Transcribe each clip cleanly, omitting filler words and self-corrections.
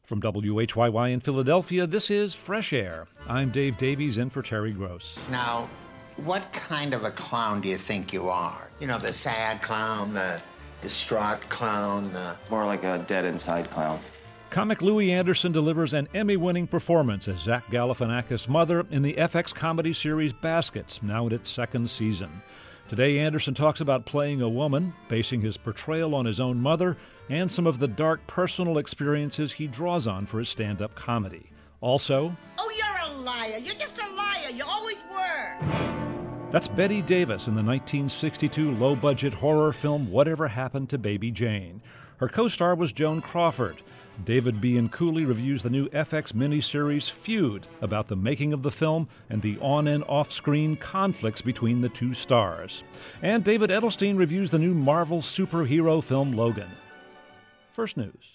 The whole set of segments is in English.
From WHYY in Philadelphia, this is Fresh Air. I'm Dave Davies in for Terry Gross. Now, what kind of a clown do you think you are? You know, the sad clown, the distraught clown, More like a dead inside clown. Comic Louis Anderson delivers an Emmy-winning performance as Zach Galifianakis' mother in the FX comedy series Baskets, now in its second season. Today, Anderson talks about playing a woman, basing his portrayal on his own mother, and some of the dark personal experiences he draws on for his stand-up comedy. Also, Oh, you're a liar. You're just a liar. You always were. that's Bette Davis in the 1962 low-budget horror film Whatever Happened to Baby Jane. Her co-star was Joan Crawford. David Bianculli reviews the new FX miniseries Feud about the making of the film and the on- and off-screen conflicts between the two stars. And David Edelstein reviews the new Marvel superhero film Logan. First News.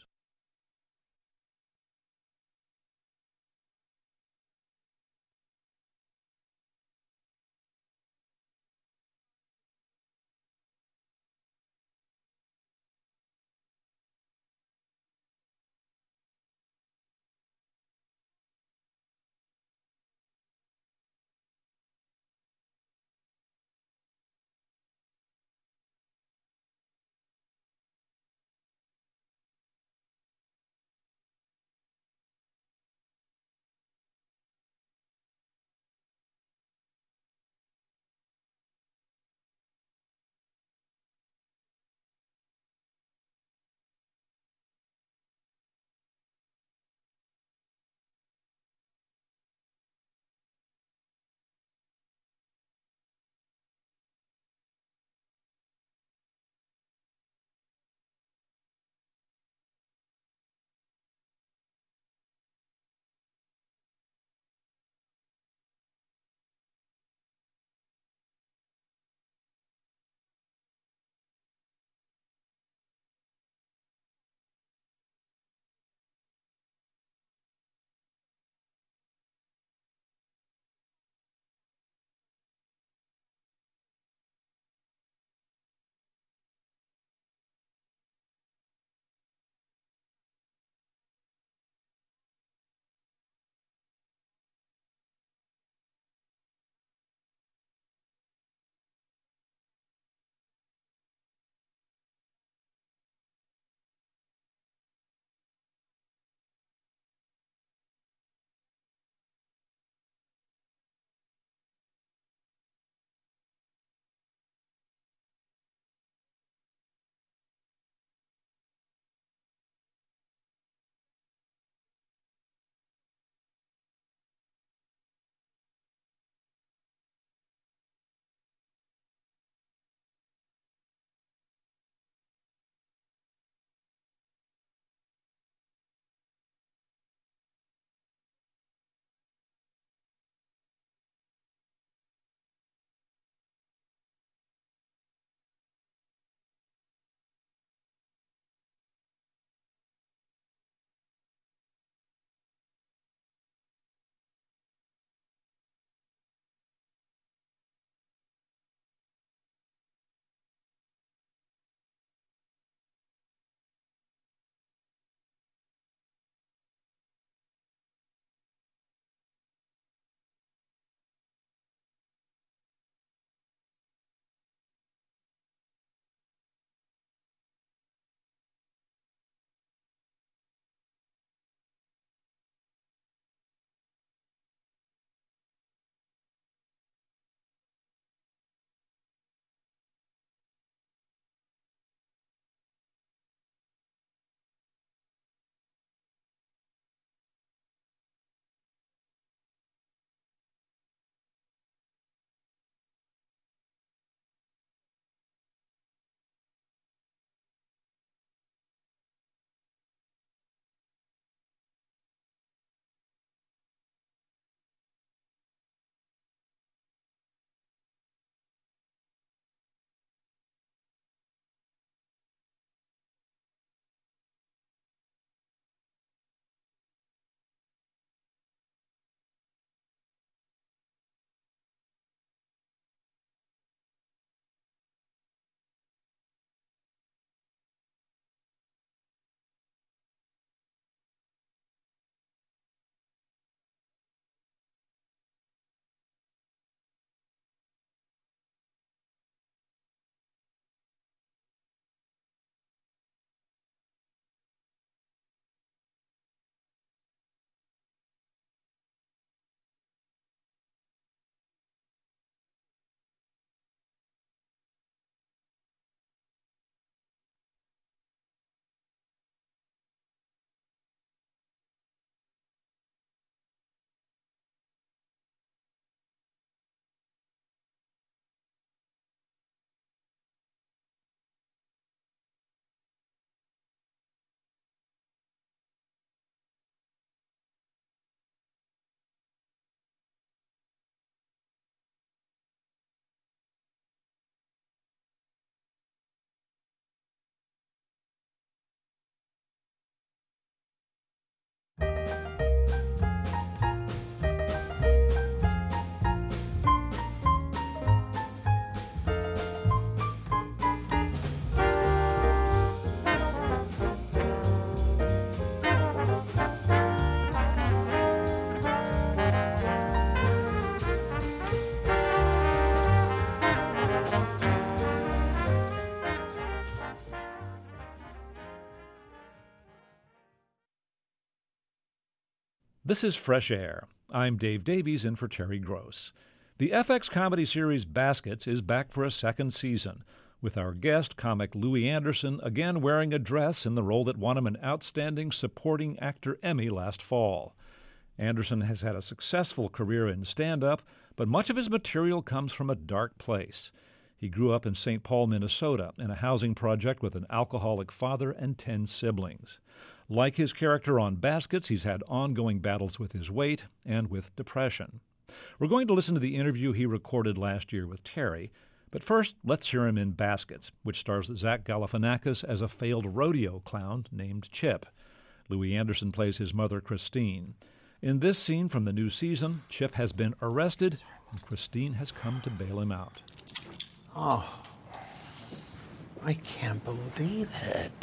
This is Fresh Air. I'm Dave Davies in for Terry Gross. The FX comedy series Baskets is back for a second season, with our guest, comic Louis Anderson, again wearing a dress in the role that won him an Outstanding Supporting Actor Emmy last fall. Anderson has had a successful career in stand-up, but much of his material comes from a dark place. He grew up in St. Paul, Minnesota, in a housing project with an alcoholic father and 10 siblings. Like his character on Baskets, he's had ongoing battles with his weight and with depression. We're going to listen to the interview he recorded last year with Terry, but first, let's hear him in Baskets, which stars Zach Galifianakis as a failed rodeo clown named Chip. Louis Anderson plays his mother, Christine. In this scene from the new season, Chip has been arrested, and Christine has come to bail him out. Oh, I can't believe it.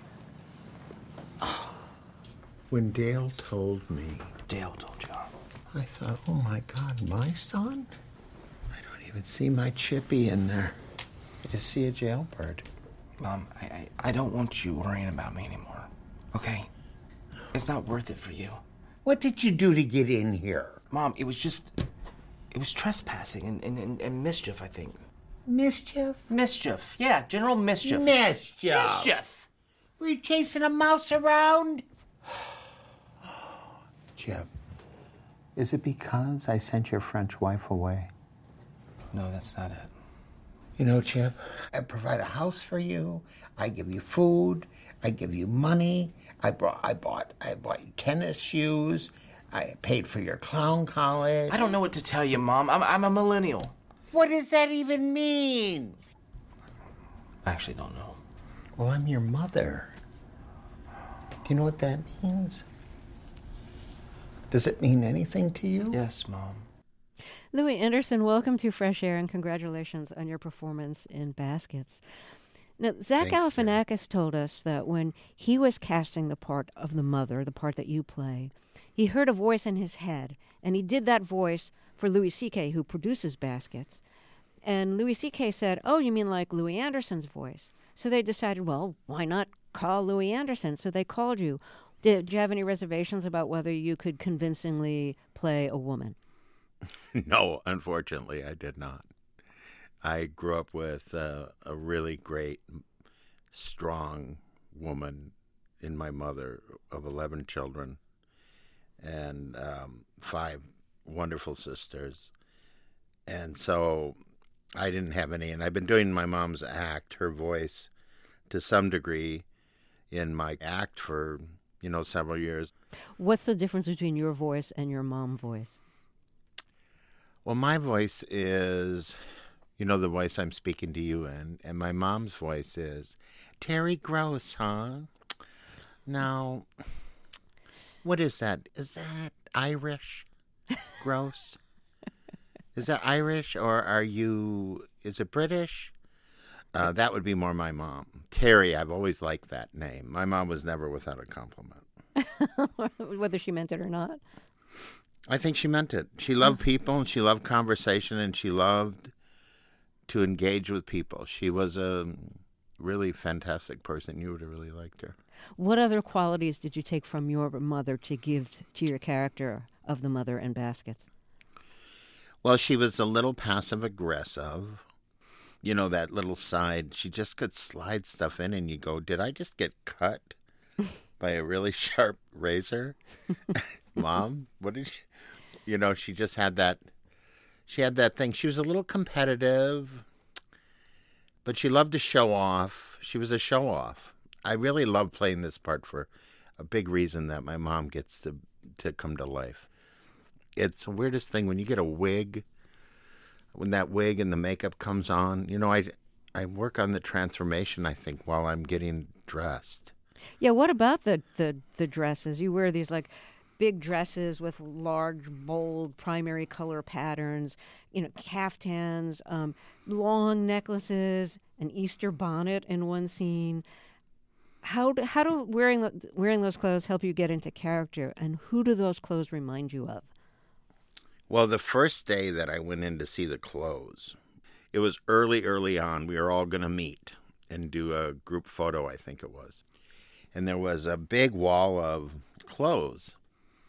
When Dale told me... Dale told you. I thought, oh my God, my son? I don't even see my Chippy in there. I just see a jailbird. Mom, I don't want you worrying about me anymore, okay? It's not worth it for you. What did you do to get in here? Mom, it was trespassing and mischief, I think. Mischief? Mischief, yeah, general mischief. Mischief? Were you chasing a mouse around? Chip, is it because I sent your French wife away? No, that's not it. You know, Chip, I provide a house for you. I give you food. I give you money. I bought you tennis shoes. I paid for your clown college. I don't know what to tell you, Mom. I'm a millennial. What does that even mean? I actually don't know. Well, I'm your mother. Do you know what that means? Does it mean anything to you? Yes, Mom. Louis Anderson, welcome to Fresh Air and congratulations on your performance in Baskets. Now, Zach Galifianakis told us that when he was casting the part of the mother, the part that you play, he heard a voice in his head, and he did that voice for Louis C.K., who produces Baskets. And Louis C.K. said, oh, you mean like Louis Anderson's voice? So they decided, well, why not call Louis Anderson? So they called you. Did you have any reservations about whether you could convincingly play a woman? No, unfortunately, I did not. I grew up with a really great, strong woman in my mother of 11 children and 5 wonderful sisters. And so I didn't have any. And I've been doing my mom's act, her voice, to some degree in my act for, several years. What's the difference between your voice and your mom's voice? Well, my voice is, the voice I'm speaking to you in, and my mom's voice is, Terry Gross, huh? Now, what is that? Is that Irish? Gross? Is that Irish, or is it British? That would be more my mom. Terry, I've always liked that name. My mom was never without a compliment. Whether she meant it or not? I think she meant it. She loved people, and she loved conversation, and she loved to engage with people. She was a really fantastic person. You would have really liked her. What other qualities did you take from your mother to give to your character of the mother in Baskets? Well, she was a little passive-aggressive. That little side. She just could slide stuff in, and you go, did I just get cut by a really sharp razor? Mom, what did you... she just had that... She had that thing. She was a little competitive, but she loved to show off. She was a show-off. I really love playing this part for a big reason that my mom gets to come to life. It's the weirdest thing when you get a wig, when that wig and the makeup comes on. I work on the transformation, I think, while I'm getting dressed. Yeah, what about the dresses? You wear these, big dresses with large, bold, primary color patterns, caftans, long necklaces, an Easter bonnet in one scene. How do wearing those clothes help you get into character, and who do those clothes remind you of? Well, the first day that I went in to see the clothes, it was early on. We were all going to meet and do a group photo, I think it was. And there was a big wall of clothes.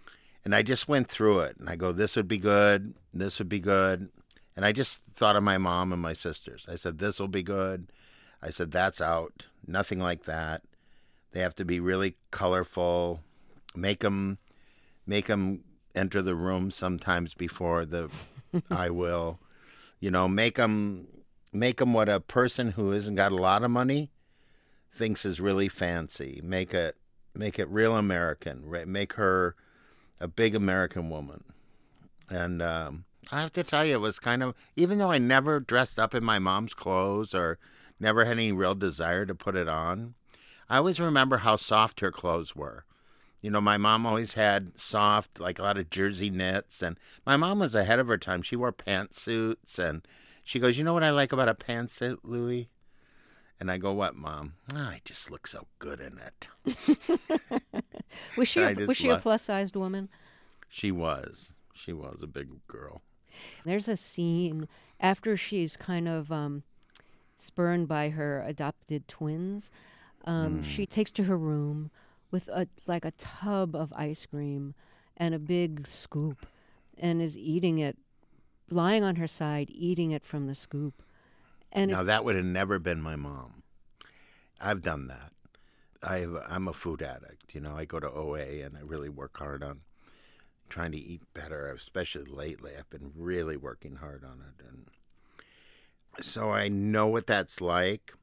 And I just went through it, and I go, this would be good, this would be good. And I just thought of my mom and my sisters. I said, this will be good. I said, that's out. Nothing like that. They have to be really colorful. Make them enter the room sometimes before the I will. You know, make them what a person who hasn't got a lot of money thinks is really fancy. Make it real American. Make her a big American woman. And I have to tell you, it was kind of, even though I never dressed up in my mom's clothes or never had any real desire to put it on, I always remember how soft her clothes were. You know, my mom always had soft, like a lot of jersey knits. And my mom was ahead of her time. She wore pantsuits. And she goes, you know what I like about a pantsuit, Louie? And I go, what, Mom? I just look so good in it. Was she a plus-sized woman? She was. She was a big girl. There's a scene after she's kind of spurned by her adopted twins. She takes to her room with a tub of ice cream and a big scoop, and is eating it, lying on her side, eating it from the scoop. And now, that would have never been my mom. I've done that. I'm a food addict. You know, I go to OA, and I really work hard on trying to eat better, especially lately. I've been really working hard on it. And so I know what that's like.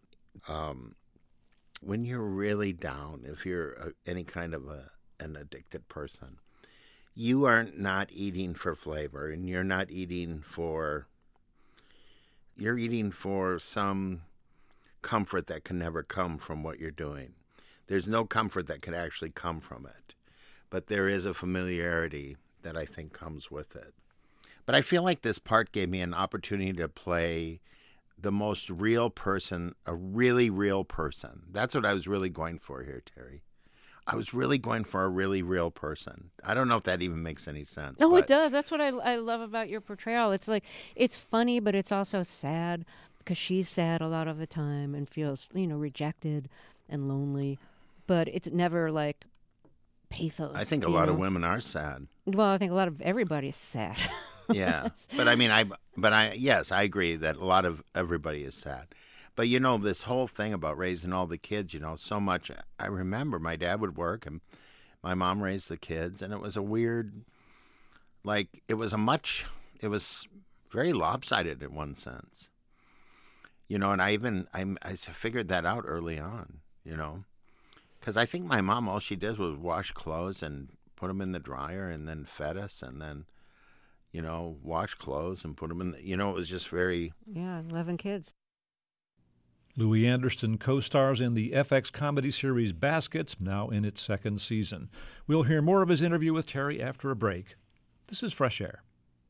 When you're really down, if you're any kind of an addicted person, you are not eating for flavor, and you're not eating for... You're eating for some comfort that can never come from what you're doing. There's no comfort that could actually come from it. But there is a familiarity that I think comes with it. But I feel like this part gave me an opportunity to play the most real person, a really real person. That's what I was really going for here, Terry. I was really going for a really real person. I don't know if that even makes any sense. No, it does. That's what I love about your portrayal. It's like, it's funny, but it's also sad, because she's sad a lot of the time and feels, rejected and lonely. But it's never like pathos. I think a lot of women are sad. Well, I think a lot of everybody's sad. Yeah. But I mean, yes, I agree that a lot of everybody is sad. But, this whole thing about raising all the kids, so much. I remember my dad would work and my mom raised the kids, and it was a weird, it was very lopsided in one sense. And I figured that out early on, because I think my mom, all she did was wash clothes and put them in the dryer and then fed us and then, wash clothes and put them in it was just very... Yeah, 11 kids. Louie Anderson co-stars in the FX comedy series Baskets, now in its second season. We'll hear more of his interview with Terry after a break. This is Fresh Air.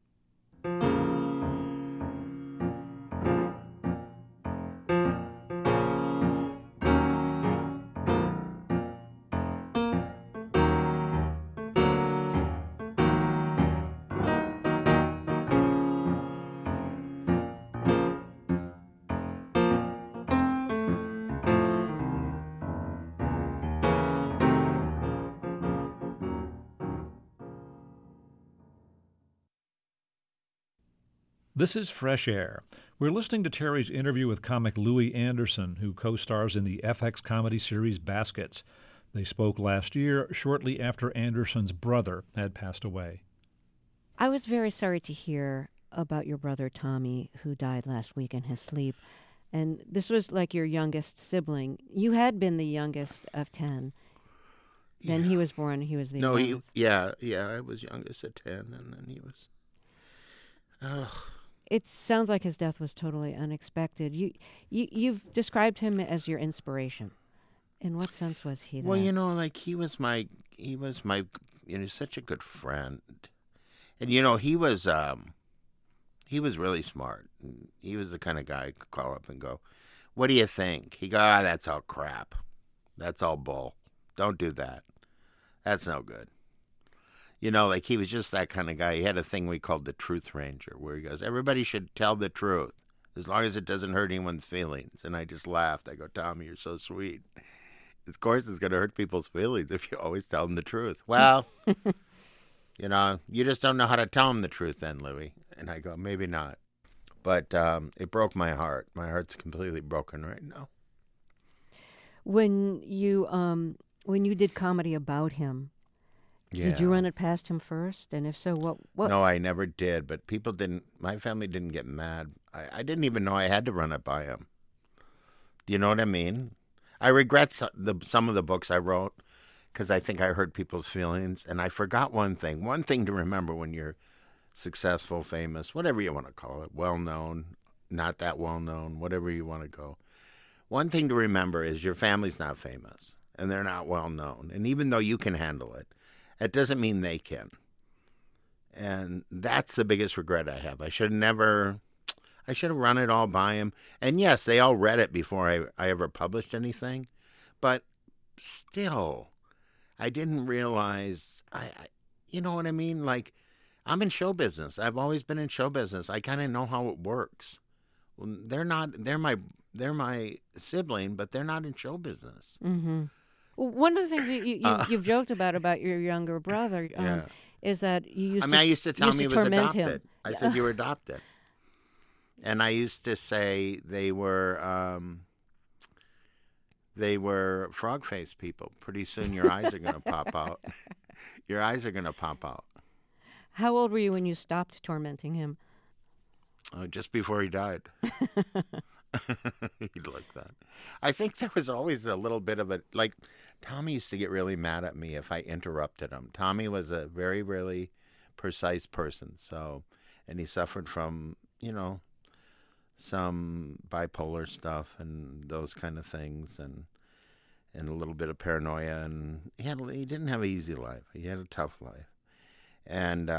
This is Fresh Air. We're listening to Terry's interview with comic Louie Anderson, who co-stars in the FX comedy series Baskets. They spoke last year, shortly after Anderson's brother had passed away. I was very sorry to hear about your brother Tommy, who died last week in his sleep. And this was like your youngest sibling. You had been the youngest of 10. Then he was born. He was the youngest. I was youngest at 10, and then he was... Ugh. It sounds like his death was totally unexpected. You've described him as your inspiration. In what sense was he that? Well, he was my such a good friend. And, he was really smart. He was the kind of guy I could call up and go, what do you think? He'd go, that's all crap. That's all bull. Don't do that. That's no good. He was just that kind of guy. He had a thing we called the Truth Ranger, where he goes, everybody should tell the truth, as long as it doesn't hurt anyone's feelings. And I just laughed. I go, Tommy, you're so sweet. Of course it's going to hurt people's feelings if you always tell them the truth. Well, You just don't know how to tell him the truth then, Louie. And I go, maybe not. But it broke my heart. My heart's completely broken right now. When you did comedy about him, did you run it past him first? And if so, what? No, I never did. But people didn't. My family didn't get mad. I didn't even know I had to run it by him. Do you know what I mean? I regret some of the books I wrote because I think I hurt people's feelings. And I forgot one thing. One thing to remember when you're successful, famous, whatever you want to call it, well-known, not that well-known, whatever you want to go. One thing to remember is your family's not famous and they're not well-known. And even though you can handle it, it doesn't mean they can. And that's the biggest regret I have. I should have run it all by him. And yes, they all read it before I ever published anything. But still, I didn't realize, you know what I mean? Like, I'm in show business. I've always been in show business. I kind of know how it works. Well, they're my sibling, but they're not in show business. Mm-hmm. Well, one of the things you've joked about your younger brother is that you I used to tell him he was adopted. Him. I said, you were adopted. And I used to say they were frog-faced people. Pretty soon your eyes are going to pop out. Your eyes are going to pop out. How old were you when you stopped tormenting him? Just before he died. He'd like that. I think there was always a little bit of like, Tommy used to get really mad at me if I interrupted him. Tommy was a very, really precise person. And he suffered from, some bipolar stuff and those kind of things and a little bit of paranoia. And he didn't have an easy life. He had a tough life. And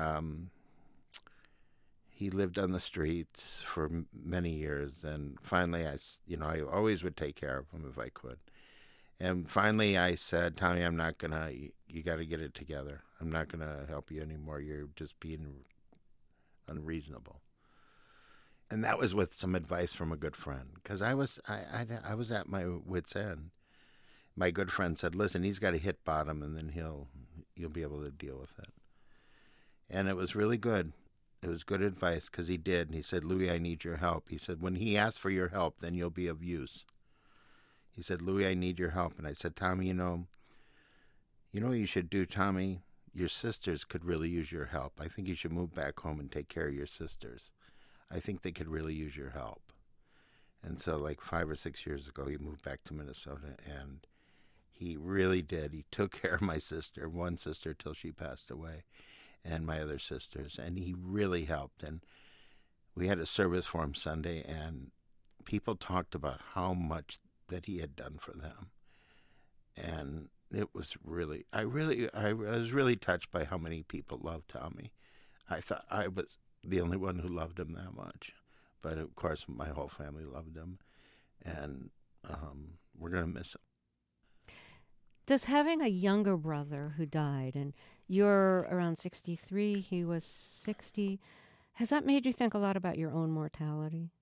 he lived on the streets for many years. And finally, I always would take care of him if I could. And finally, I said, Tommy, you got to get it together. I'm not going to help you anymore. You're just being unreasonable. And that was with some advice from a good friend, because I was at my wit's end. My good friend said, listen, he's got to hit bottom, and then you'll be able to deal with it. And it was really good. It was good advice, because he did. And he said, Louie, I need your help. He said, when he asks for your help, then you'll be of use. He said, Louie, I need your help. And I said, Tommy, you know what you should do, Tommy? Your sisters could really use your help. I think you should move back home and take care of your sisters. I think they could really use your help. And so like 5 or 6 years ago, he moved back to Minnesota, and he really did. He took care of my sister, one sister, till she passed away, and my other sisters, and he really helped. And we had a service for him Sunday, and people talked about how much that he had done for them. And it was really, I was really touched by how many people loved Tommy. I thought I was the only one who loved him that much. But, of course, my whole family loved him, and we're going to miss him. Does having a younger brother who died, and you're around 63, he was 60, has that made you think a lot about your own mortality?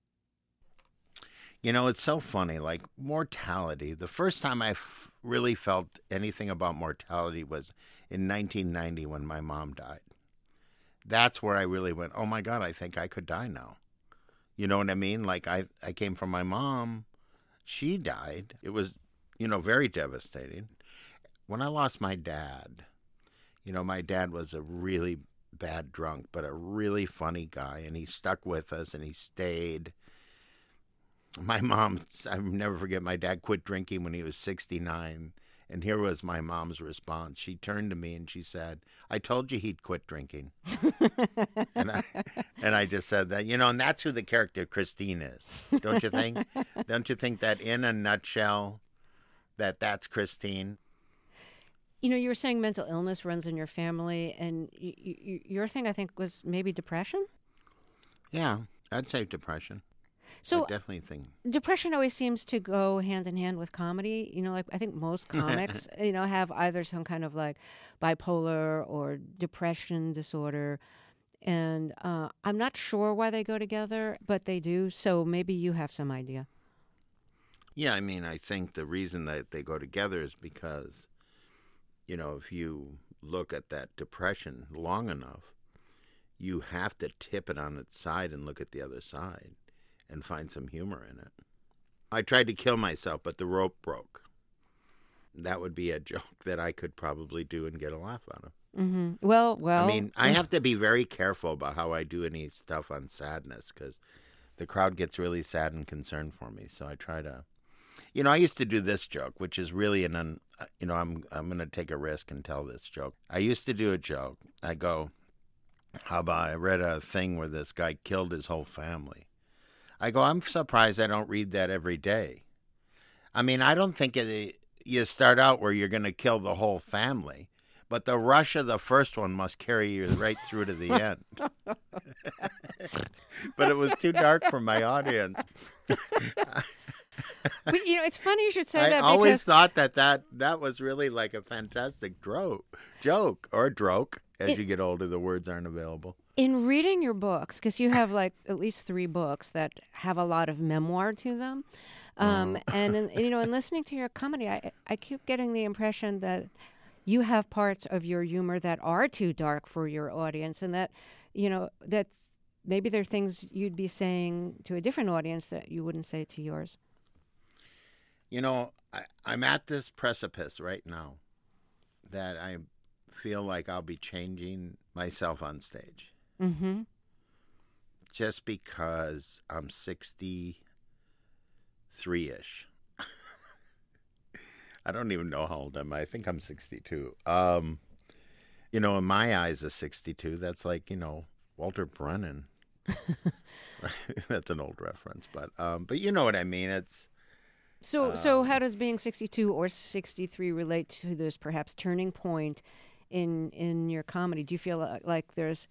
It's so funny, like mortality. The first time I really felt anything about mortality was in 1990 when my mom died. That's where I really went, oh, my God, I think I could die now. You know what I mean? Like, I came from my mom. She died. It was, very devastating. When I lost my dad, my dad was a really bad drunk, but a really funny guy, and he stuck with us, and he stayed. My mom, I'll never forget, my dad quit drinking when he was 69. And here was my mom's response. She turned to me and she said, I told you he'd quit drinking. and I just said that, and that's who the character Christine is. Don't you think? Don't you think that in a nutshell, that's Christine? You were saying mental illness runs in your family, and your thing, I think, was maybe depression? Yeah, I'd say depression. So I definitely think depression always seems to go hand in hand with comedy. Like I think most comics, have either some kind of like bipolar or depression disorder. And I'm not sure why they go together, but they do. So maybe you have some idea. Yeah, I think the reason that they go together is because, if you look at that depression long enough, you have to tip it on its side and look at the other side and find some humor in it. I tried to kill myself, but the rope broke. That would be a joke that I could probably do and get a laugh out of. Mm-hmm. Well. I mean, I have to be very careful about how I do any stuff on sadness because the crowd gets really sad and concerned for me. So I try to, I used to do this joke, which is really I'm going to take a risk and tell this joke. I used to do a joke. I go, how about I read a thing where this guy killed his whole family. I go, I'm surprised I don't read that every day. I mean, I don't think you start out where you're going to kill the whole family. But the rush of the first one must carry you right through to the end. But it was too dark for my audience. But, it's funny you should say that. I always thought that was really like a fantastic joke or droke. As you get older, the words aren't available. In reading your books, because you have like at least 3 books that have a lot of memoir to them, and in listening to your comedy, I keep getting the impression that you have parts of your humor that are too dark for your audience, and that, that maybe there are things you'd be saying to a different audience that you wouldn't say to yours. I'm at this precipice right now that I feel like I'll be changing myself on stage. Mm-hmm. Just because I'm 63-ish. I don't even know how old am I. I think I'm 62. In my eyes, a 62, that's like, Walter Brennan. That's an old reference, but you know what I mean. It's so how does being 62 or 63 relate to this perhaps turning point in your comedy? Do you feel like there's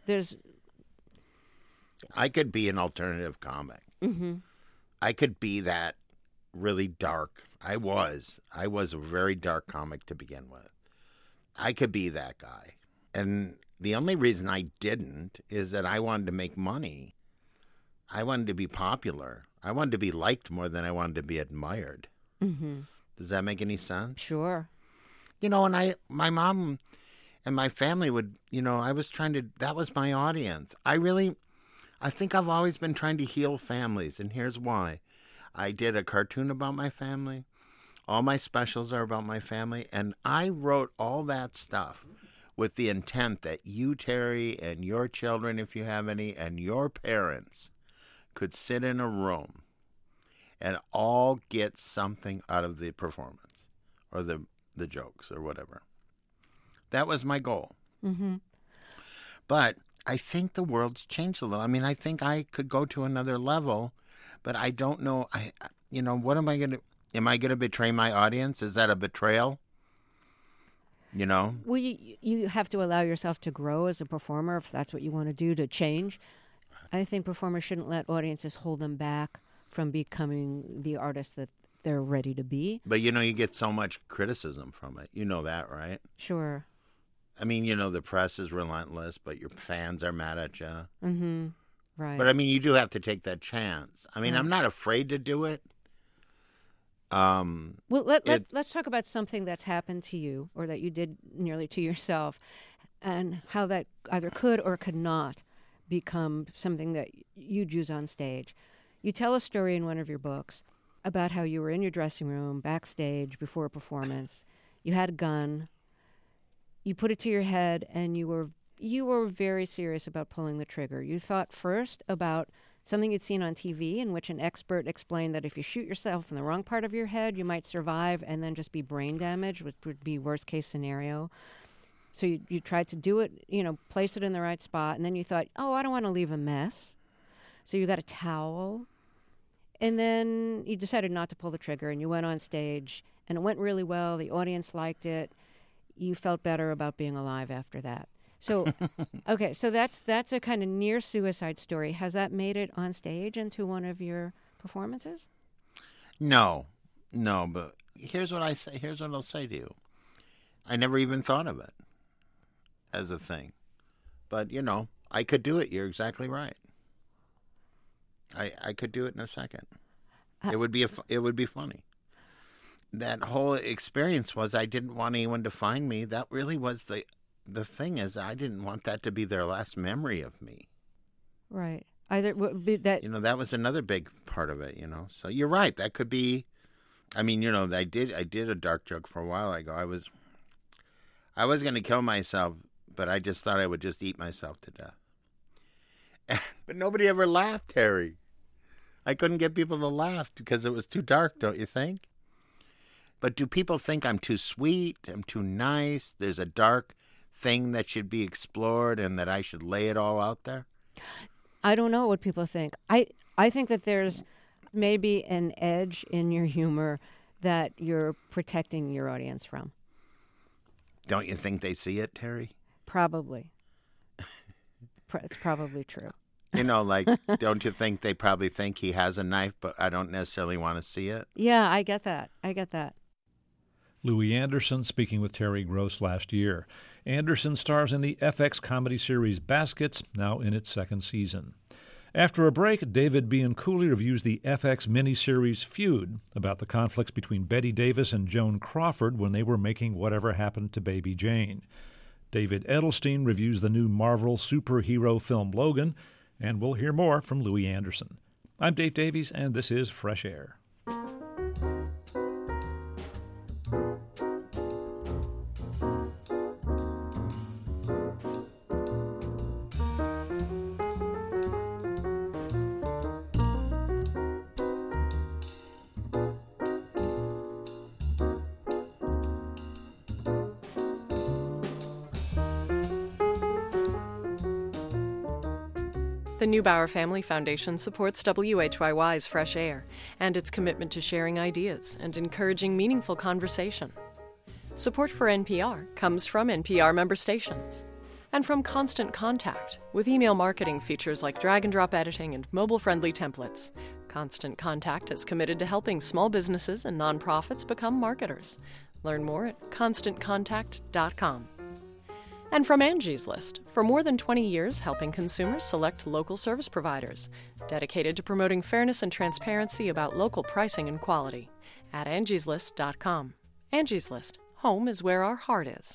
I could be an alternative comic. Mm-hmm. I could be that really dark. I was a very dark comic to begin with. I could be that guy. And the only reason I didn't is that I wanted to make money. I wanted to be popular. I wanted to be liked more than I wanted to be admired. Mm-hmm. Does that make any sense? Sure. And my mom and my family would, I was trying to, that was my audience. I think I've always been trying to heal families, and here's why. I did a cartoon about my family. All my specials are about my family, and I wrote all that stuff with the intent that you, Terry, and your children, if you have any, and your parents could sit in a room and all get something out of the performance or the jokes or whatever. That was my goal. Mm-hmm. But I think the world's changed a little. I mean, I think I could go to another level, but I don't know. What am I going to... Am I going to betray my audience? Is that a betrayal? Well, you have to allow yourself to grow as a performer if that's what you want to do, to change. I think performers shouldn't let audiences hold them back from becoming the artist that they're ready to be. But, you get so much criticism from it. You know that, right? Sure. I mean, the press is relentless, but your fans are mad at you. Mm-hmm. Right. But, I mean, you do have to take that chance. I mean, I'm not afraid to do it. Well, let's talk about something that's happened to you or that you did nearly to yourself and how that either could or could not become something that you'd use on stage. You tell a story in one of your books about how you were in your dressing room, backstage, before a performance. You had a gun. You put it to your head, and you were very serious about pulling the trigger. You thought first about something you'd seen on TV in which an expert explained that if you shoot yourself in the wrong part of your head, you might survive and then just be brain damaged, which would be worst case scenario. So you tried to do it, place it in the right spot, and then you thought, I don't want to leave a mess. So you got a towel, and then you decided not to pull the trigger, and you went on stage, and it went really well. The audience liked it. You felt better about being alive after that. So, okay, so that's a kind of near suicide story. Has that made it on stage into one of your performances? No, but here's what I say. Here's what I'll say to you. I never even thought of it as a thing, but I could do it. You're exactly right. I could do it in a second. It would be funny. that whole experience was I didn't want anyone to find me. That really was the thing, is I didn't want that to be their last memory of me. Right. Either would be that. That was another big part of it, So you're right. That could be, I did a dark joke for a while ago. I was going to kill myself, but I just thought I would just eat myself to death. But nobody ever laughed, Harry. I couldn't get people to laugh because it was too dark, don't you think? But do people think I'm too sweet? I'm too nice? There's a dark thing that should be explored and that I should lay it all out there? I don't know what people think. I think that there's maybe an edge in your humor that you're protecting your audience from. Don't you think they see it, Terry? Probably. It's probably true. Don't you think they probably think he has a knife, but I don't necessarily want to see it? Yeah, I get that. Louis Anderson speaking with Terry Gross last year. Anderson stars in the FX comedy series Baskets, now in its second season. After a break, David Bianculli reviews the FX miniseries Feud, about the conflicts between Bette Davis and Joan Crawford when they were making Whatever Happened to Baby Jane. David Edelstein reviews the new Marvel superhero film Logan, and we'll hear more from Louis Anderson. I'm Dave Davies, and this is Fresh Air. The Neubauer Family Foundation supports WHYY's Fresh Air and its commitment to sharing ideas and encouraging meaningful conversation. Support for NPR comes from NPR member stations and from Constant Contact, with email marketing features like drag-and-drop editing and mobile-friendly templates. Constant Contact is committed to helping small businesses and nonprofits become marketers. Learn more at constantcontact.com. And from Angie's List, for more than 20 years helping consumers select local service providers, dedicated to promoting fairness and transparency about local pricing and quality. At angieslist.com. Angie's List, home is where our heart is.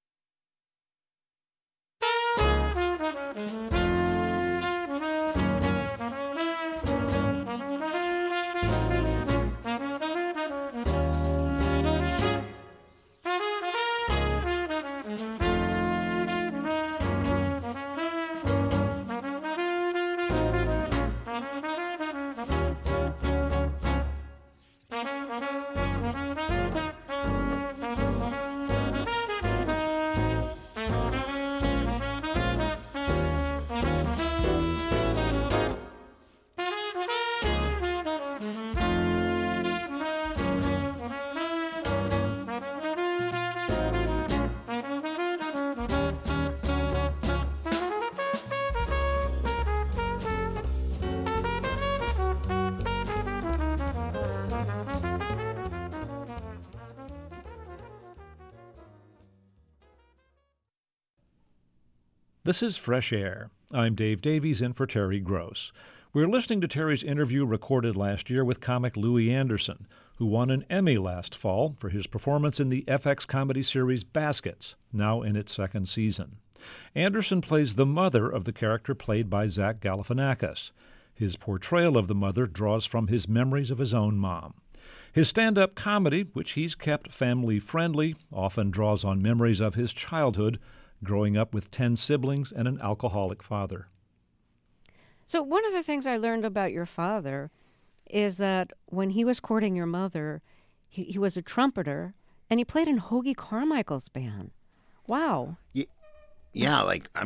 This is Fresh Air. I'm Dave Davies, in for Terry Gross. We're listening to Terry's interview recorded last year with comic Louis Anderson, who won an Emmy last fall for his performance in the FX comedy series Baskets, now in its second season. Anderson plays the mother of the character played by Zach Galifianakis. His portrayal of the mother draws from his memories of his own mom. His stand-up comedy, which he's kept family-friendly, often draws on memories of his childhood, growing up with 10 siblings and an alcoholic father. So one of the things I learned about your father is that when he was courting your mother, he was a trumpeter, and he played in Hoagy Carmichael's band. Wow. Yeah,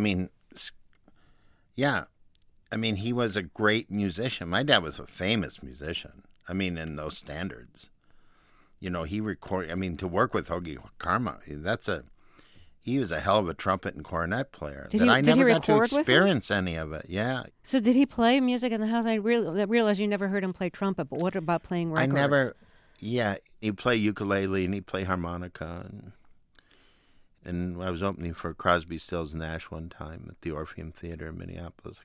he was a great musician. My dad was a famous musician. In those standards. He recorded, to work with Hoagy Carmichael, he was a hell of a trumpet and cornet player. I never got to experience any of it. Yeah. So did he play music in the house? I realized you never heard him play trumpet, but what about playing records? He'd play ukulele and he'd play harmonica. And I was opening for Crosby, Stills, Nash one time at the Orpheum Theater in Minneapolis.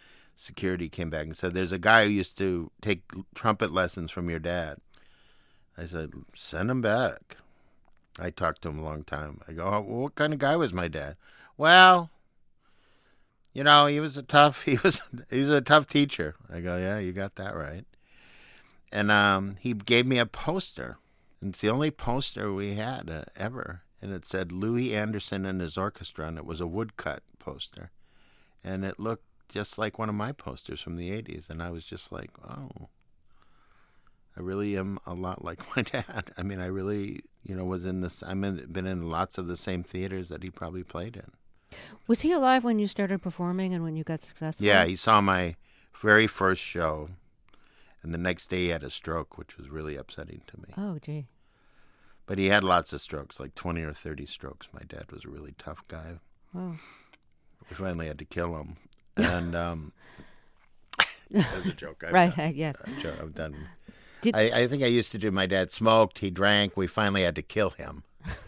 Security came back and said, "There's a guy who used to take trumpet lessons from your dad." I said, send him back. I talked to him a long time. I go, well, what kind of guy was my dad? Well, he was a tough teacher. I go, yeah, you got that right. And he gave me a poster. And it's the only poster we had ever. And it said Louis Anderson and his orchestra, and it was a woodcut poster. And it looked just like one of my posters from the 80s. And I was just like, oh, I really am a lot like my dad. I mean, I really, was in this, been in lots of the same theaters that he probably played in. Was he alive when you started performing and when you got successful? Yeah, he saw my very first show. And the next day he had a stroke, which was really upsetting to me. Oh, gee. But he had lots of strokes, like 20 or 30 strokes. My dad was a really tough guy. Oh. We finally had to kill him. And that was a joke. Yes. I've done. I think I used to do, my dad smoked, he drank, we finally had to kill him.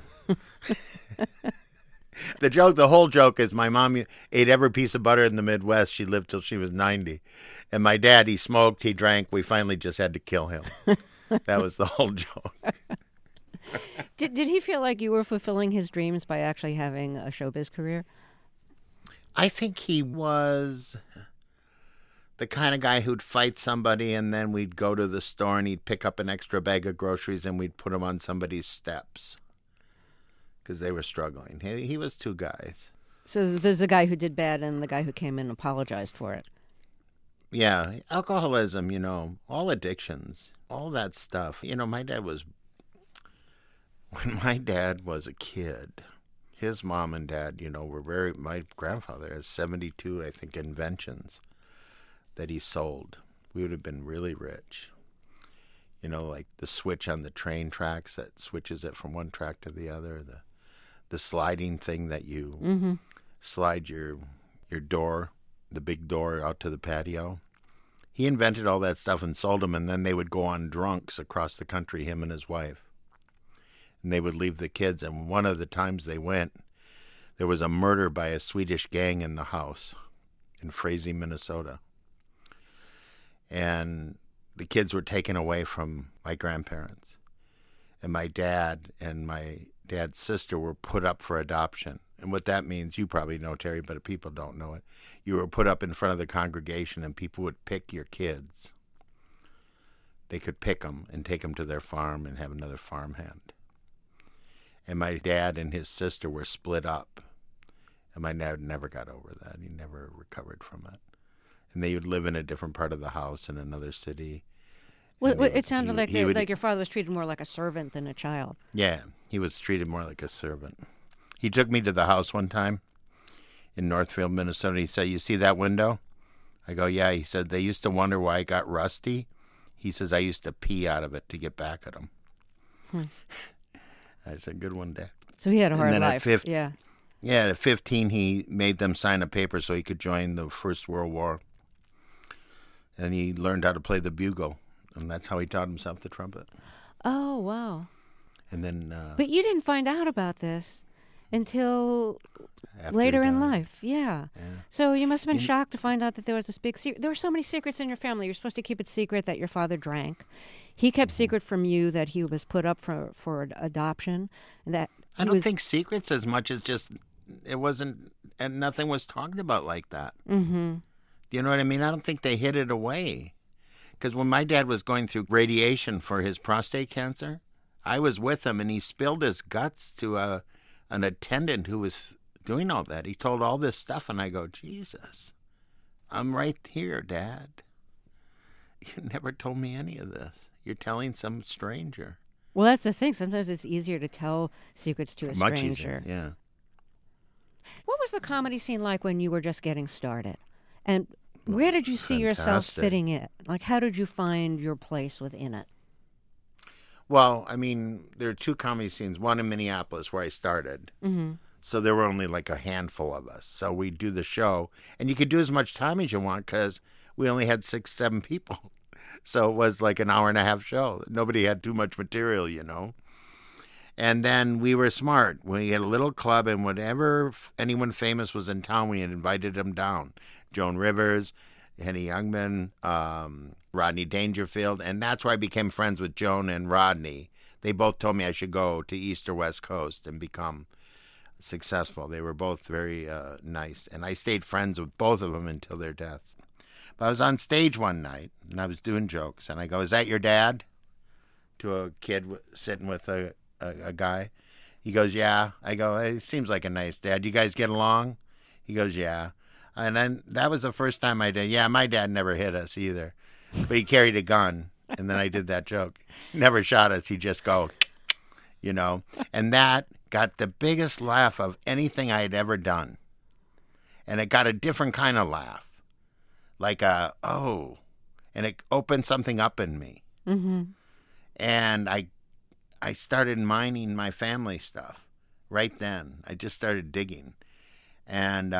The whole joke is my mom ate every piece of butter in the Midwest. She lived till she was 90. And my dad, he smoked, he drank. We finally just had to kill him. That was the whole joke. Did he feel like you were fulfilling his dreams by actually having a showbiz career? I think he was the kind of guy who'd fight somebody and then we'd go to the store and he'd pick up an extra bag of groceries and we'd put them on somebody's steps because they were struggling. He was two guys. So there's the guy who did bad and the guy who came in and apologized for it. Yeah, alcoholism, all addictions, all that stuff. My dad was, when my dad was a kid, his mom and dad, were my grandfather has 72, I think, inventions that he sold. We would have been really rich. Like the switch on the train tracks that switches it from one track to the other, the sliding thing that you slide your door, the big door out to the patio. He invented all that stuff and sold them, and then they would go on drunks across the country, him and his wife. And they would leave the kids, and one of the times they went, there was a murder by a Swedish gang in the house in Frazee, Minnesota. And the kids were taken away from my grandparents. And my dad and my dad's sister were put up for adoption. And what that means, you probably know, Terry, but people don't know it. You were put up in front of the congregation and people would pick your kids. They could pick them and take them to their farm and have another farmhand. And my dad and his sister were split up. And my dad never got over that. He never recovered from it. And they would live in a different part of the house in another city. Well, it sounded like your father was treated more like a servant than a child. Yeah, he was treated more like a servant. He took me to the house one time in Northfield, Minnesota. He said, you see that window? I go, yeah. He said, they used to wonder why it got rusty. He says, I used to pee out of it to get back at them. I said, good one, Dad. So he had a hard life. Yeah, at 15, he made them sign a paper so he could join the First World War. And he learned how to play the bugle. And that's how he taught himself the trumpet. Oh, wow. And then... but you didn't find out about this until later in life. Yeah. So you must have been shocked to find out that there was this big secret. There were so many secrets in your family. You're supposed to keep it secret that your father drank. He kept secret from you that he was put up for adoption. And that I don't think secrets as much as just it wasn't, and nothing was talked about like that. Mm-hmm. Do you know what I mean? I don't think they hid it away. Because when my dad was going through radiation for his prostate cancer, I was with him, and he spilled his guts to an attendant who was doing all that. He told all this stuff, and I go, Jesus, I'm right here, Dad. You never told me any of this. You're telling some stranger. Well, that's the thing. Sometimes it's easier to tell secrets to a stranger. Much easier, yeah. What was the comedy scene like when you were just getting started? And where did you see yourself fitting in? Like, how did you find your place within it? Well, I mean, there are two comedy scenes, one in Minneapolis where I started. Mm-hmm. So there were only like a handful of us. So we'd do the show, and you could do as much time as you want because we only had 6, 7 people. So it was like an hour-and-a-half show. Nobody had too much material, you know. And then we were smart. We had a little club, and whenever anyone famous was in town, we had invited them down. Joan Rivers, Henny Youngman, Rodney Dangerfield, and that's where I became friends with Joan and Rodney. They both told me I should go to East or West Coast and become successful. They were both very nice, and I stayed friends with both of them until their deaths. But I was on stage one night, and I was doing jokes, and I go, "Is that your dad?" to a kid sitting with a guy. He goes, "Yeah." I go, "Hey, seems like a nice dad. You guys get along?" He goes, "Yeah." And then that was the first time I did. Yeah, my dad never hit us either, but he carried a gun, and then I did that joke. He never shot us. He just go, you know, and that got the biggest laugh of anything I had ever done. And it got a different kind of laugh. Like oh, and it opened something up in me. Mm-hmm. And I started mining my family stuff right then. I just started digging. And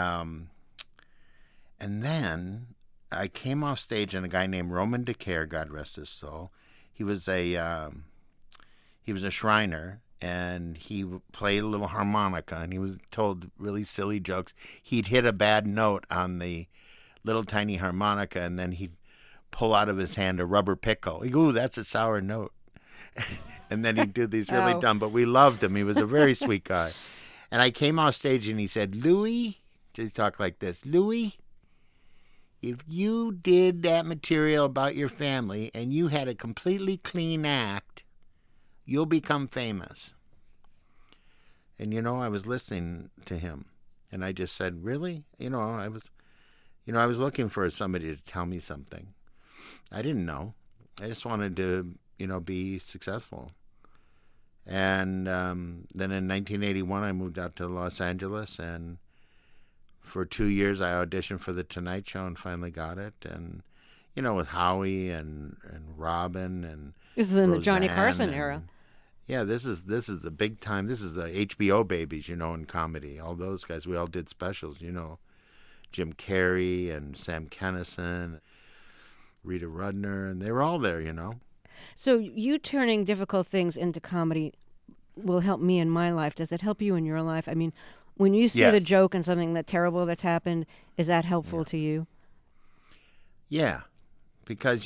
then I came off stage, and a guy named Roman DeCare, God rest his soul, he was a Shriner, and he played a little harmonica, and he was told really silly jokes. He'd hit a bad note on the little tiny harmonica, and then he'd pull out of his hand a rubber pickle. He'd go, "Ooh, that's a sour note." And then he'd do these really dumb, but we loved him. He was a very sweet guy. And I came off stage, and he said, "Louis," just talk like this, "Louis, if you did that material about your family and you had a completely clean act, you'll become famous." And, I was listening to him, and I just said, "Really?" I was looking for somebody to tell me something. I didn't know. I just wanted to, be successful. And then in 1981, I moved out to Los Angeles, and for 2 years, I auditioned for The Tonight Show and finally got it. And, with Howie and Robin and this is in Roseanne the Johnny Carson era. Yeah, this is the big time. This is the HBO babies, in comedy. All those guys, we all did specials, Jim Carrey and Sam Kinison, Rita Rudner, and they were all there, So you turning difficult things into comedy will help me in my life. Does it help you in your life? I mean, when you see the joke and something terrible that's happened, is that helpful to you? Yeah, because,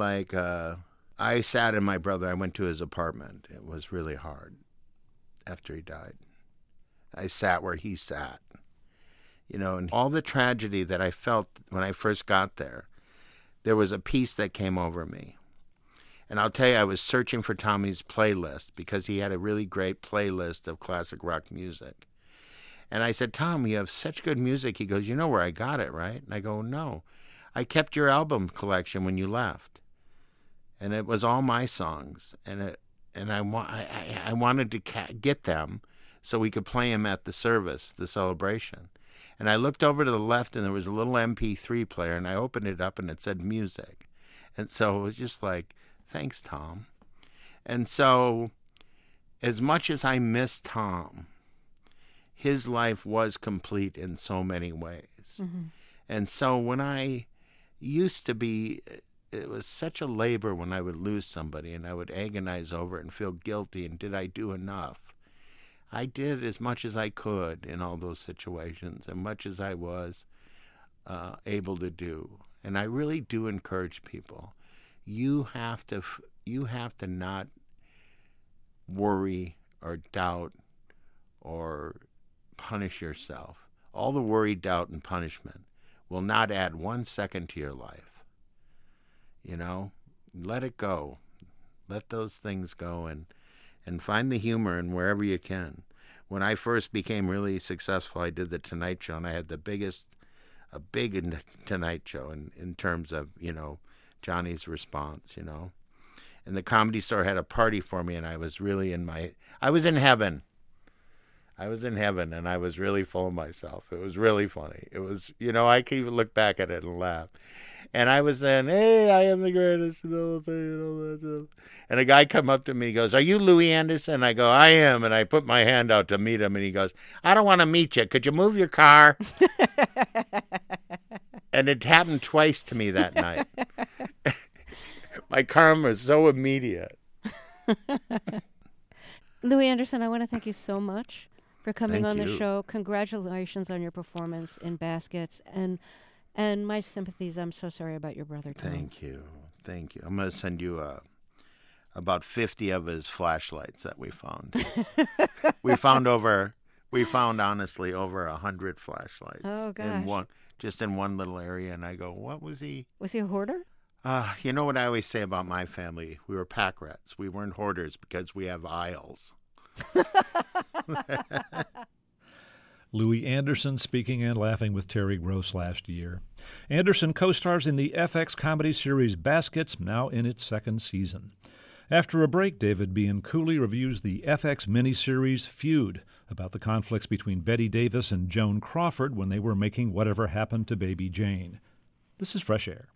I sat in my brother. I went to his apartment. It was really hard after he died. I sat where he sat, and all the tragedy that I felt when I first got there, there was a peace that came over me. And I'll tell you, I was searching for Tommy's playlist because he had a really great playlist of classic rock music. And I said, "Tom, you have such good music." He goes, "You know where I got it, right?" And I go, "No, I kept your album collection when you left. And it was all my songs. And I wanted to get them so we could play them at the service, the celebration." And I looked over to the left, and there was a little MP3 player, and I opened it up, and it said music. And so it was just like, thanks, Tom. And so as much as I miss Tom, his life was complete in so many ways. Mm-hmm. And so when I used to be, it was such a labor when I would lose somebody, and I would agonize over it and feel guilty, and did I do enough? I did as much as I could in all those situations, as much as I was able to do. And I really do encourage people. You have to not worry or doubt or punish yourself. All the worry, doubt, and punishment will not add 1 second to your life. Let it go. Let those things go and find the humor in wherever you can. When I first became really successful, I did The Tonight Show, and I had a big Tonight Show in terms of, Johnny's response, And the Comedy Store had a party for me, and I was really I was in heaven. I was in heaven, and I was really full of myself. It was really funny. It was, I can even look back at it and laugh. And I was saying, "Hey, I am the greatest," and all that stuff. And a guy come up to me, he goes, "Are you Louis Anderson?" I go, "I am." And I put my hand out to meet him, and he goes, "I don't want to meet you. Could you move your car?" And it happened twice to me that night. My karma was so immediate. Louis Anderson, I want to thank you so much for coming on the you. show. Congratulations on your performance in Baskets. And And my sympathies. I'm so sorry about your brother, Tom. Thank you. I'm going to send you about 50 of his flashlights that we found. we found honestly over 100 flashlights. Oh, gosh. In one little area. And I go, what was he? Was he a hoarder? You know what I always say about my family? We were pack rats. We weren't hoarders because we have aisles. Louis Anderson speaking and laughing with Terry Gross last year. Anderson co-stars in the FX comedy series Baskets, now in its second season. After a break, David Bianculli reviews the FX miniseries Feud, about the conflicts between Bette Davis and Joan Crawford when they were making Whatever Happened to Baby Jane. This is Fresh Air.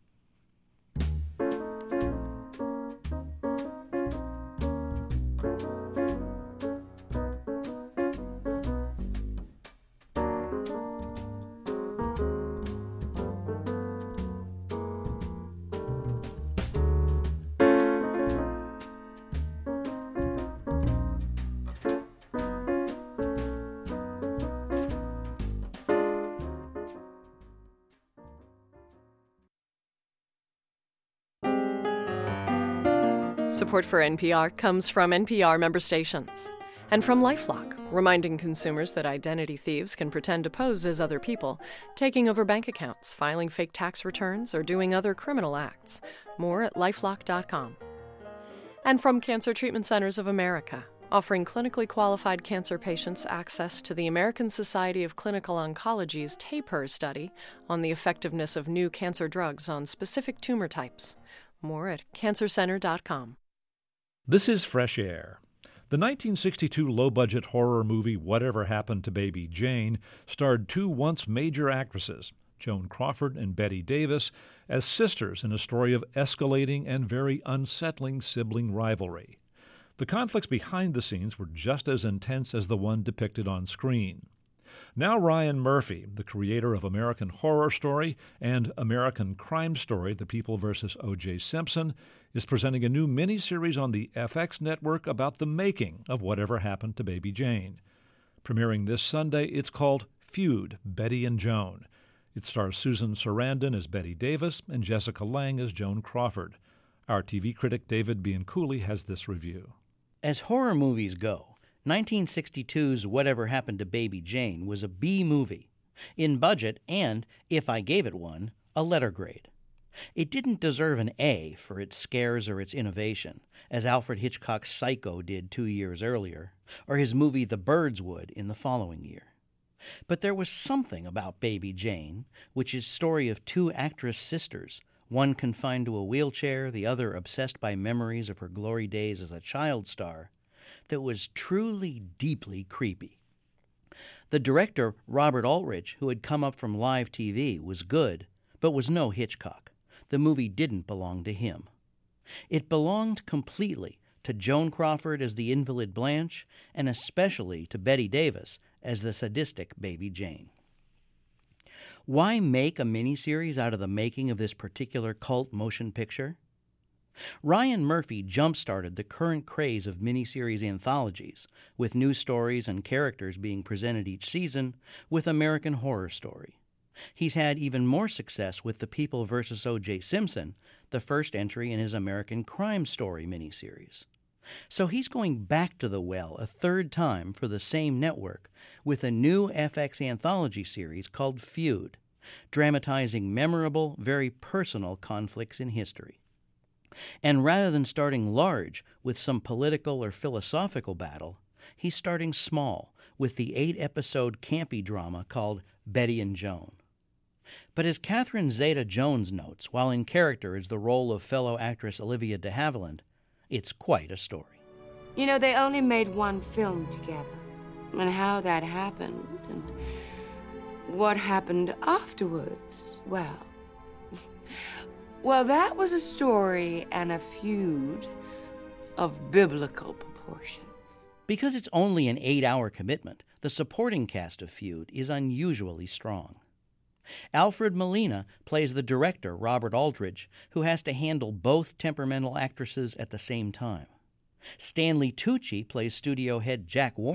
Support for NPR comes from NPR member stations and from LifeLock, reminding consumers that identity thieves can pretend to pose as other people, taking over bank accounts, filing fake tax returns, or doing other criminal acts. More at lifelock.com. And from Cancer Treatment Centers of America, offering clinically qualified cancer patients access to the American Society of Clinical Oncology's TAPER study on the effectiveness of new cancer drugs on specific tumor types. More at cancercenter.com. This is Fresh Air. The 1962 low-budget horror movie Whatever Happened to Baby Jane starred two once major actresses, Joan Crawford and Bette Davis, as sisters in a story of escalating and very unsettling sibling rivalry. The conflicts behind the scenes were just as intense as the one depicted on screen. Now Ryan Murphy, the creator of American Horror Story and American Crime Story, The People vs. O.J. Simpson, is presenting a new miniseries on the FX network about the making of Whatever Happened to Baby Jane. Premiering this Sunday, it's called Feud, Betty and Joan. It stars Susan Sarandon as Bette Davis and Jessica Lange as Joan Crawford. Our TV critic David Bianculli has this review. As horror movies go, 1962's Whatever Happened to Baby Jane was a B movie, in budget and, if I gave it one, a letter grade. It didn't deserve an A for its scares or its innovation, as Alfred Hitchcock's Psycho did 2 years earlier, or his movie The Birds would in the following year. But there was something about Baby Jane, which is the story of two actress sisters, one confined to a wheelchair, the other obsessed by memories of her glory days as a child star, that was truly deeply creepy. The director, Robert Aldrich, who had come up from live TV, was good, but was no Hitchcock. The movie didn't belong to him. It belonged completely to Joan Crawford as the invalid Blanche, and especially to Bette Davis as the sadistic Baby Jane. Why make a miniseries out of the making of this particular cult motion picture? Ryan Murphy jump-started the current craze of miniseries anthologies, with new stories and characters being presented each season, with American Horror Story. He's had even more success with The People vs. O.J. Simpson, the first entry in his American Crime Story miniseries. So he's going back to the well a third time for the same network with a new FX anthology series called Feud, dramatizing memorable, very personal conflicts in history. And rather than starting large with some political or philosophical battle, he's starting small with the 8-episode campy drama called Betty and Joan. But as Catherine Zeta-Jones notes, while in character as the role of fellow actress Olivia de Havilland, it's quite a story. You know, they only made one film together, and how that happened, and what happened afterwards, well, that was a story and a feud of biblical proportions. Because it's only an 8-hour commitment, the supporting cast of Feud is unusually strong. Alfred Molina plays the director, Robert Aldrich, who has to handle both temperamental actresses at the same time. Stanley Tucci plays studio head Jack Warner,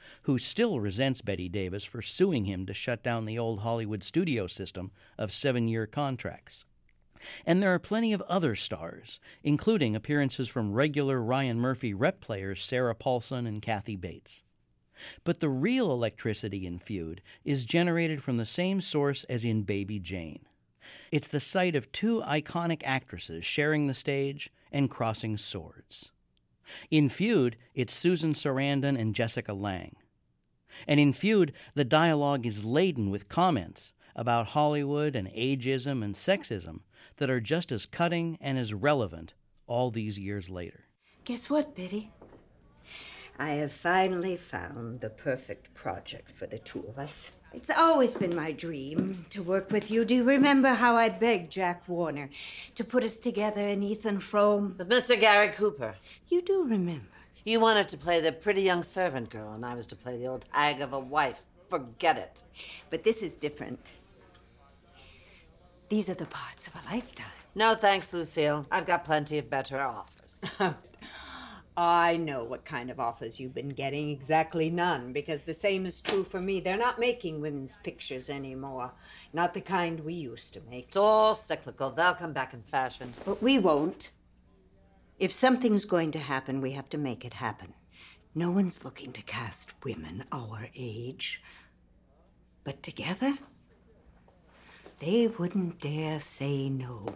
who still resents Bette Davis for suing him to shut down the old Hollywood studio system of 7-year contracts. And there are plenty of other stars, including appearances from regular Ryan Murphy rep players Sarah Paulson and Kathy Bates. But the real electricity in Feud is generated from the same source as in Baby Jane. It's the sight of two iconic actresses sharing the stage and crossing swords. In Feud, it's Susan Sarandon and Jessica Lange. And in Feud, the dialogue is laden with comments about Hollywood and ageism and sexism that are just as cutting and as relevant all these years later. Guess what, Biddy? I have finally found the perfect project for the two of us. It's always been my dream to work with you. Do you remember how I begged Jack Warner to put us together in Ethan Frome? With Mr. Gary Cooper. You do remember. You wanted to play the pretty young servant girl, and I was to play the old hag of a wife. Forget it. But this is different. These are the parts of a lifetime. No thanks, Lucille. I've got plenty of better offers. I know what kind of offers you've been getting. Exactly none, because the same is true for me. They're not making women's pictures anymore. Not the kind we used to make. It's all cyclical. They'll come back in fashion. But we won't. If something's going to happen, we have to make it happen. No one's looking to cast women our age. But together, they wouldn't dare say no.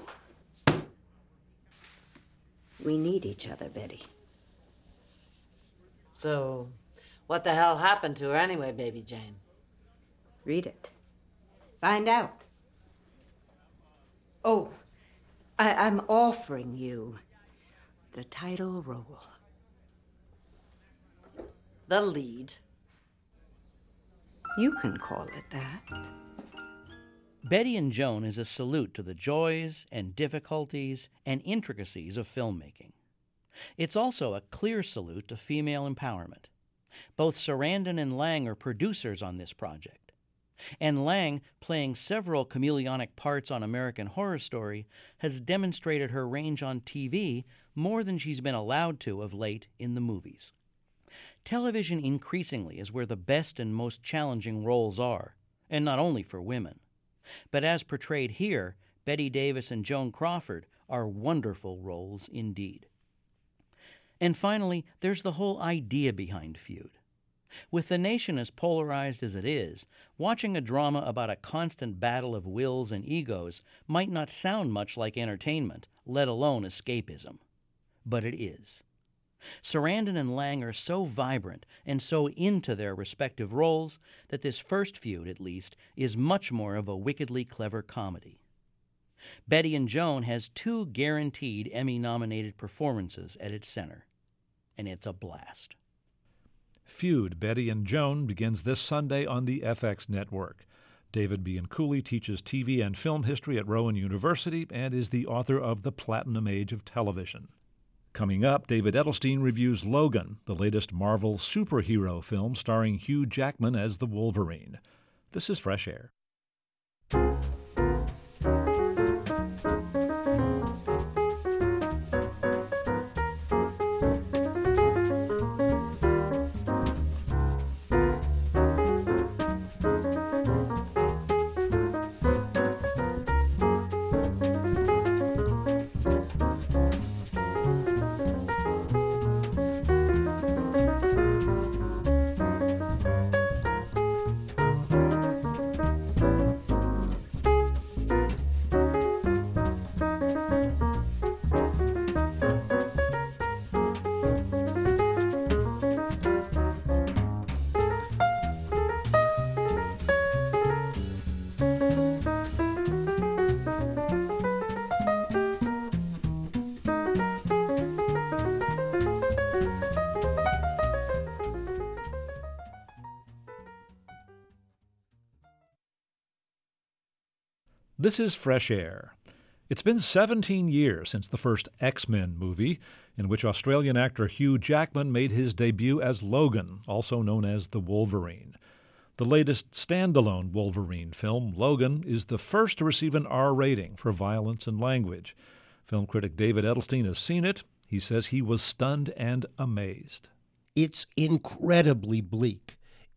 We need each other, Betty. So, what the hell happened to her anyway, Baby Jane? Read it. Find out. Oh, I'm offering you the title role. The lead. You can call it that. Betty and Joan is a salute to the joys and difficulties and intricacies of filmmaking. It's also a clear salute to female empowerment. Both Sarandon and Lange are producers on this project. And Lange, playing several chameleonic parts on American Horror Story, has demonstrated her range on TV more than she's been allowed to of late in the movies. Television increasingly is where the best and most challenging roles are, and not only for women. But as portrayed here, Bette Davis and Joan Crawford are wonderful roles indeed. And finally, there's the whole idea behind Feud. With the nation as polarized as it is, watching a drama about a constant battle of wills and egos might not sound much like entertainment, let alone escapism. But it is. Sarandon and Lange are so vibrant and so into their respective roles that this first Feud, at least, is much more of a wickedly clever comedy. Betty and Joan has 2 guaranteed Emmy-nominated performances at its center, and it's a blast. Feud, Betty and Joan begins this Sunday on the FX network. David Bianculli teaches TV and film history at Rowan University and is the author of The Platinum Age of Television. Coming up, David Edelstein reviews Logan, the latest Marvel superhero film starring Hugh Jackman as the Wolverine. This is Fresh Air. This is Fresh Air. It's been 17 years since the first X-Men movie, in which Australian actor Hugh Jackman made his debut as Logan, also known as the Wolverine. The latest standalone Wolverine film, Logan, is the first to receive an R rating for violence and language. Film critic David Edelstein has seen it. He says he was stunned and amazed. It's incredibly bleak.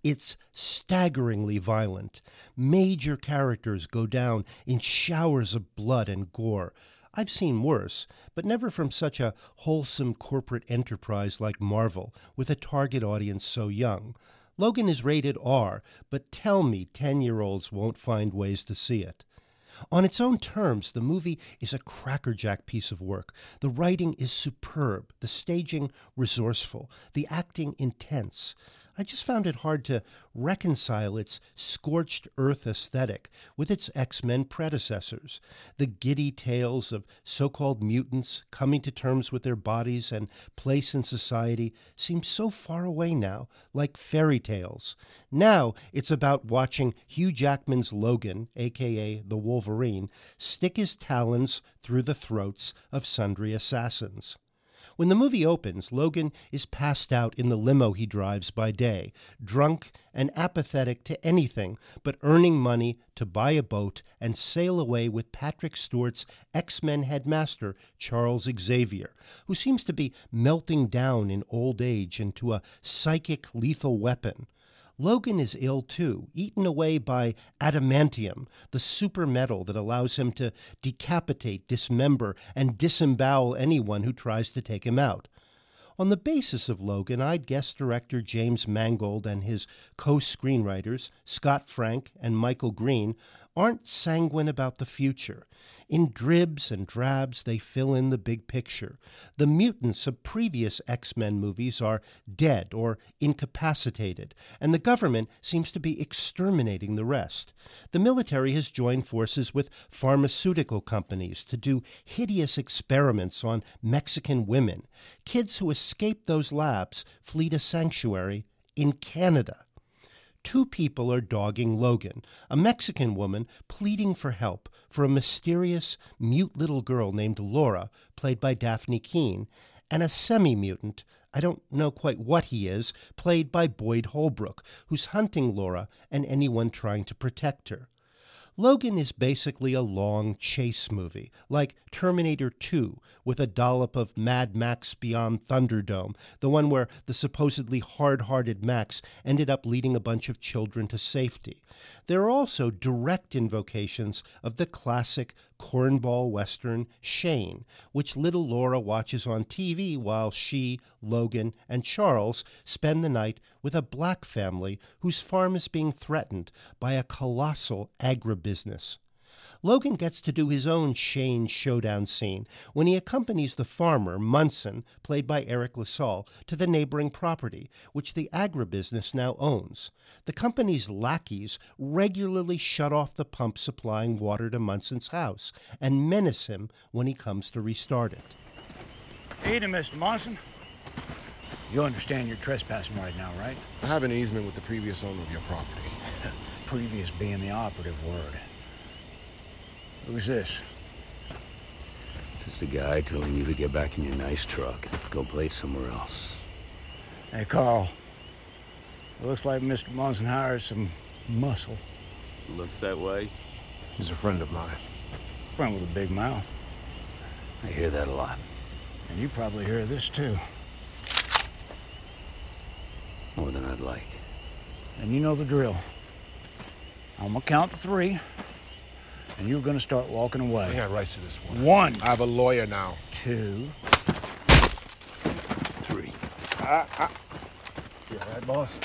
It's staggeringly violent. Major characters go down in showers of blood and gore. I've seen worse, but never from such a wholesome corporate enterprise like Marvel, with a target audience so young. Logan is rated R, but tell me 10-year-olds won't find ways to see it. On its own terms, the movie is a crackerjack piece of work. The writing is superb, the staging resourceful, the acting intense. I just found it hard to reconcile its scorched earth aesthetic with its X-Men predecessors. The giddy tales of so-called mutants coming to terms with their bodies and place in society seem so far away now, like fairy tales. Now it's about watching Hugh Jackman's Logan, a.k.a. the Wolverine, stick his talons through the throats of sundry assassins. When the movie opens, Logan is passed out in the limo he drives by day, drunk and apathetic to anything but earning money to buy a boat and sail away with Patrick Stewart's X-Men headmaster, Charles Xavier, who seems to be melting down in old age into a psychic lethal weapon. Logan is ill too, eaten away by adamantium, the super metal that allows him to decapitate, dismember, and disembowel anyone who tries to take him out. On the basis of Logan, I'd guess director James Mangold and his co-screenwriters, Scott Frank and Michael Green, aren't sanguine about the future. In dribs and drabs, they fill in the big picture. The mutants of previous X-Men movies are dead or incapacitated, and the government seems to be exterminating the rest. The military has joined forces with pharmaceutical companies to do hideous experiments on Mexican women. Kids who escape those labs flee to sanctuary in Canada. Two people are dogging Logan, a Mexican woman pleading for help for a mysterious, mute little girl named Laura, played by Daphne Keane, and a semi-mutant, I don't know quite what he is, played by Boyd Holbrook, who's hunting Laura and anyone trying to protect her. Logan is basically a long chase movie, like Terminator 2, with a dollop of Mad Max Beyond Thunderdome, the one where the supposedly hard-hearted Max ended up leading a bunch of children to safety. There are also direct invocations of the classic cornball western Shane, which little Laura watches on TV while she, Logan, and Charles spend the night with a black family whose farm is being threatened by a colossal agribusiness. Logan gets to do his own Shane showdown scene when he accompanies the farmer, Munson, played by Eric LaSalle, to the neighboring property, which the agribusiness now owns. The company's lackeys regularly shut off the pump supplying water to Munson's house and menace him when he comes to restart it. Evening, Mr. Munson. You understand you're trespassing right now, right? I have an easement with the previous owner of your property. Previous being the operative word. Who's this? Just a guy telling you to get back in your nice truck and go play somewhere else. Hey, Carl. It looks like Mr. Munson hires some muscle. Looks that way. He's a friend of mine. Friend with a big mouth. I hear that a lot. And you probably hear this, too. More than I'd like. And you know the drill. I'm gonna count to 3, and you're gonna start walking away. I got rights to this one. 1. I have a lawyer now. 2. 3. You all right, boss?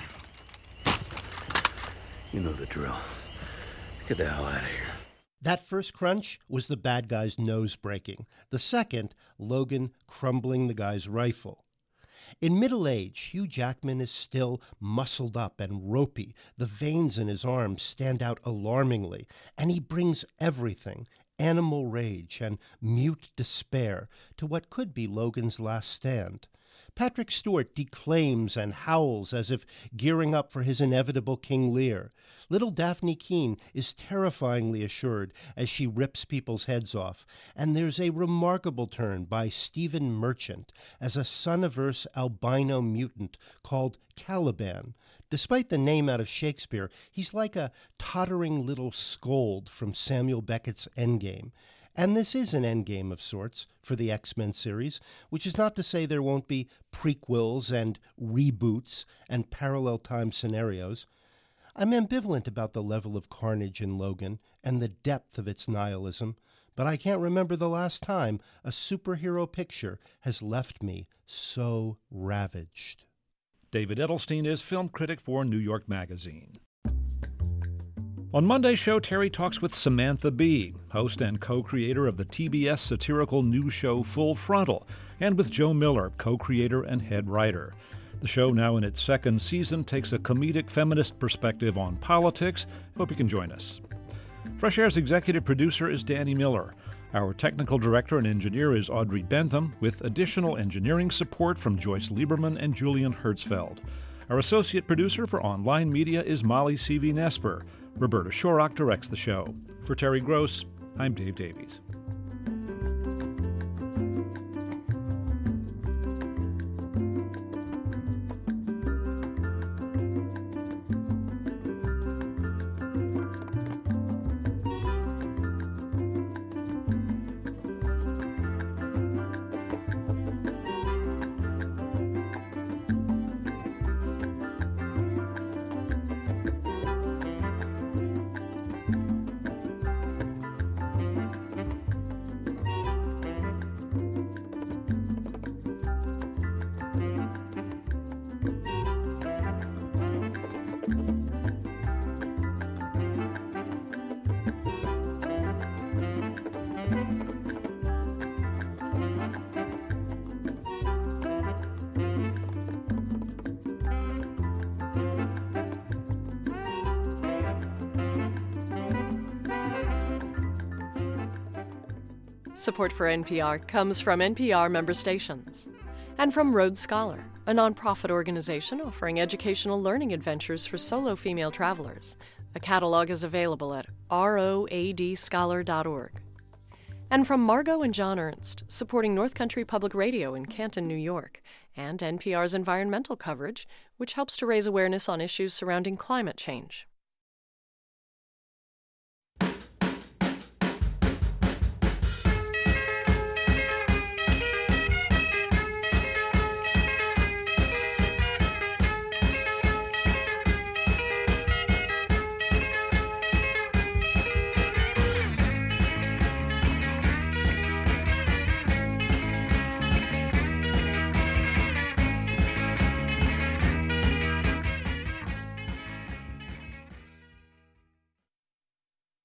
You know the drill. Get the hell out of here. That first crunch was the bad guy's nose breaking. The second, Logan crumbling the guy's rifle. In middle age, Hugh Jackman is still muscled up and ropey. The veins in his arms stand out alarmingly, and he brings everything, animal rage and mute despair, to what could be Logan's last stand. Patrick Stewart declaims and howls as if gearing up for his inevitable King Lear. Little Daphne Keane is terrifyingly assured as she rips people's heads off. And there's a remarkable turn by Stephen Merchant as a Son-averse albino mutant called Caliban. Despite the name out of Shakespeare, he's like a tottering little scold from Samuel Beckett's Endgame. And this is an endgame of sorts for the X-Men series, which is not to say there won't be prequels and reboots and parallel time scenarios. I'm ambivalent about the level of carnage in Logan and the depth of its nihilism, but I can't remember the last time a superhero picture has left me so ravaged. David Edelstein is film critic for New York Magazine. On Monday's show, Terry talks with Samantha Bee, host and co-creator of the TBS satirical news show Full Frontal, and with Joe Miller, co-creator and head writer. The show, now in its second season, takes a comedic feminist perspective on politics. Hope you can join us. Fresh Air's executive producer is Danny Miller. Our technical director and engineer is Audrey Bentham, with additional engineering support from Joyce Lieberman and Julian Hertzfeld. Our associate producer for online media is Molly C.V. Nesper. Roberta Shorrock directs the show. For Terry Gross, I'm Dave Davies. Support for NPR comes from NPR member stations and from Rhodes Scholar, a nonprofit organization offering educational learning adventures for solo female travelers. A catalog is available at roadscholar.org. And from Margot and John Ernst, supporting North Country Public Radio in Canton, New York, and NPR's environmental coverage, which helps to raise awareness on issues surrounding climate change.